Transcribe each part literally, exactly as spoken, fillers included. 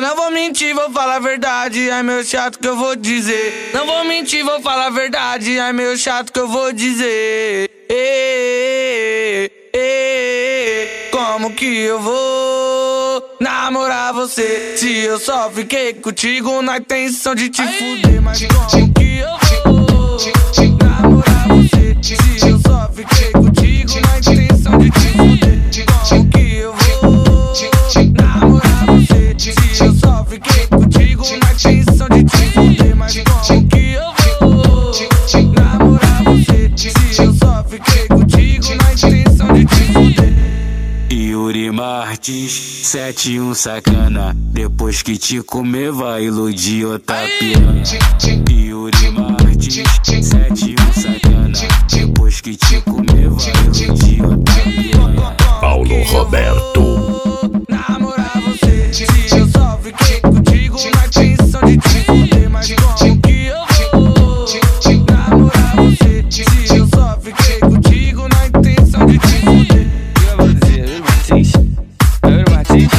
não vou mentir, vou falar a verdade, é meio chato que eu vou dizer. Não vou mentir, vou falar a verdade, é meio chato que eu vou dizer. Ei, ei, ei, como que eu vou namorar você se eu só fiquei contigo na intenção de te fuder? Mas como que eu vou namorar você se eu só fiquei contigo na intenção de te fuder? Como que eu vou namorar você se eu só fiquei contigo na intenção de te fuder? Mas como que eu vou namorar você se eu só fiquei contigo na intenção de te fuder? Yuri Martins, sete um sacana, depois que te comer vai iludir outra piranha. Yuri Martins, sete um sacana, depois que te comer vai iludir outra piranha. Paulo Roberto. Namorar você se eu só fiquei contigo na intenção de te fuder? Mas como que eu vou namorar você se eu só fiquei contigo na intenção de te fuder? Eu vou dizer, Yuri Martins, Yuri Martins,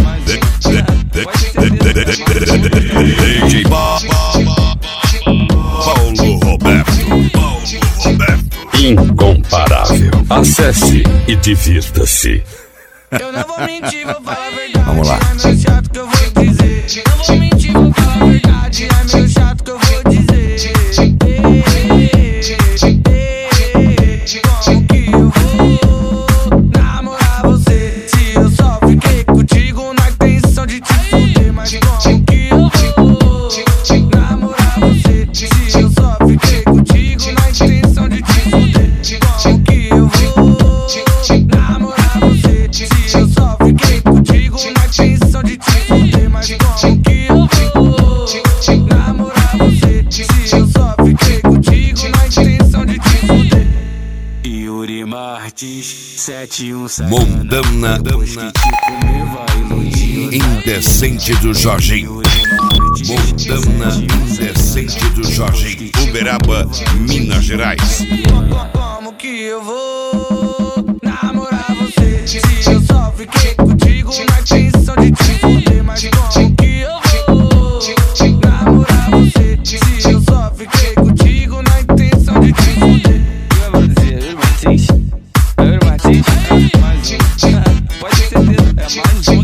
D J Paulo Roberto. Paulo Roberto. Incomparável. Acesse e divirta-se. eu não vou mentir, vou falar a verdade. Vamos lá. É meio chato que eu vou dizer. Não vou mentir, vou falar a verdade. É meio chato que eu vou dizer. Ei, ei, ei, como que eu vou namorar você se eu só fiquei contigo na intenção de te fuder? Mas como que eu vou namorar você se eu só fiquei contigo na intenção de te fuder? Como que eu vou namorar você se eu só fiquei contigo na intenção de te fuder? Mas como que eu vou namorar você se eu só fiquei contigo na intenção de te fuder? Yuri Martins, sete um sacana, Mondana depois que te comer vai iludir. Indecente do Jorginho. Mondana Indecente do Jorginho. Uberaba, Minas Gerais. Como que eu vou namorar você se eu só fiquei contigo na intenção de te fuder? Mas como que eu vou namorar você se eu só fiquei contigo na intenção de te fuder? Eu vou dizer, Yuri Martins, Yuri Martins, mais um. Pode ter certeza, é mais um.